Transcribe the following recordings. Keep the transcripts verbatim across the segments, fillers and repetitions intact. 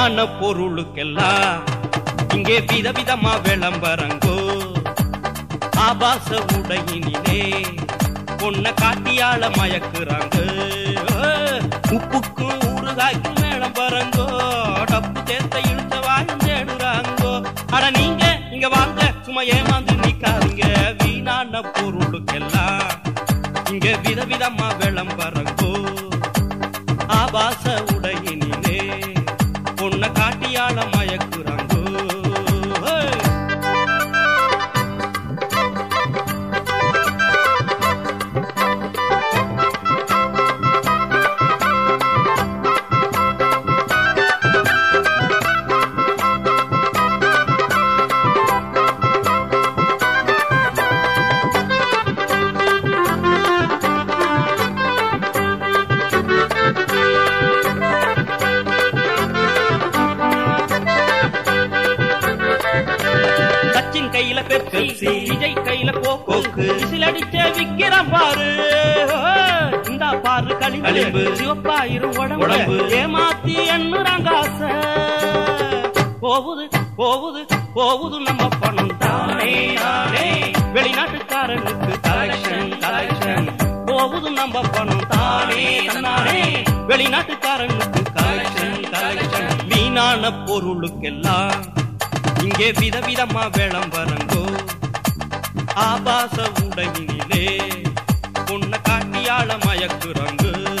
வீணான பொருளுக்கெல்லாம் இங்கே விதவிதமா விளம்பரங்கோ. ஆபாச உடையினிலே பொண்ண காட்டியால மயக்குறாங்க. உப்புக்கும் ஊறுகாய்க்கும் விளம்பரங்கோ. டப்பு தேத்த இழுத்த வாயும் தேடுறாங்கோ. அட நீங்க இங்க வாங்க சும்மா ஏமாந்து நிக்காதீங்க. வீணான பொருளுக்கெல்லாம் இங்க விதவிதமா விளம்பரங்கோ. ஆபாச உடையினிலே பொண்ண காட்டியால மயக்குறாங்கோ. கையில பெப்சி, விஜய் கையில கோக்கு, விசில் அடிச்ச விக்கிறான் பாரு. இந்த பாரு களிம்பு சிவப்பாயிரும் உடம்பு ஏமாத்தி எண்ணுறாங்க ஆசை. போகுது போகுது போகுது நம்ம பணம் தானே தானே. வெளிநாட்டுக்காரனுக்கு கலெக்ஷன் கலெக்ஷன். போகுது நம்ம பணம் தானே தானே. வெளிநாட்டுக்காரனுக்கு கலெக்ஷன் கலெக்ஷன். வீணான பொருளுக்கெல்லாம் இங்கே விதவிதமா விளம்பரங்கோ. ஆபாச உடையினிலே பொண்ண காட்டியால மயக்குறாங்க.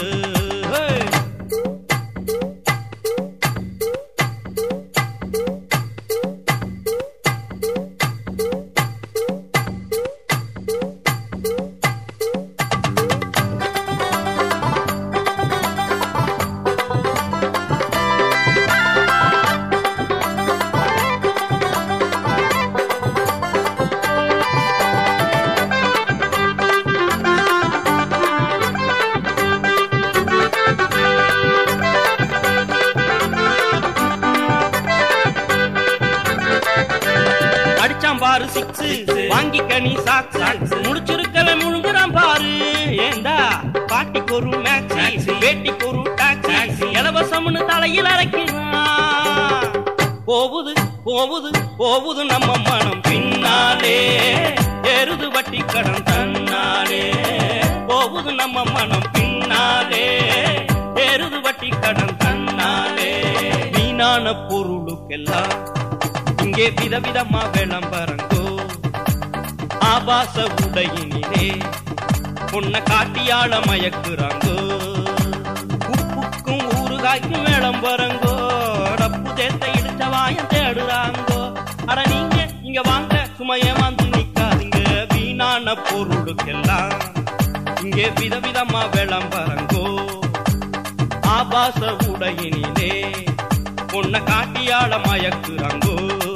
பாரு சிக்ஸ் வாங்கிக்க நீ சாக்ஸ். முடிச்சிருக்கவே முழுங்குறான் பாரு. ஏண்டா பாட்டிக்கு ஒரு மேக்ஸ், வேட்டிக்கு ஒரு டாக்ஸ். இலவசம்னு தலையில் அரைக்கிறான். போகுது போகுது போகுது நம்ம மனம் பின்னாலே. எருது வட்டி கடன் தன்னாலே. போகுது நம்ம மனம் பின்னாலே. எருது வட்டி கடன் தன்னாலே. வீணான பொருளுக்கெல்லாம் இங்கே விதவிதமா விளம்பரங்கோ. ஆபாச உடையினிலே பொண்ண காட்டியால மயக்குறாங்கோ. உப்புக்கும் ஊறுகாய்க்கும் விளம்பரங்கோ. டப்பு தேத்த இடிச்ச வாயம் தேடுறாங்கோ. அட நீங்க இங்க வாங்க சும்மா ஏமாந்து நிக்காதீங்க. வீணான பொருளுக்கெல்லாம் இங்கே விதவிதமா விளம்பரங்கோ. ஆபாச உடையினிலே பொண்ண காட்டியால மயக்குறாங்கோ.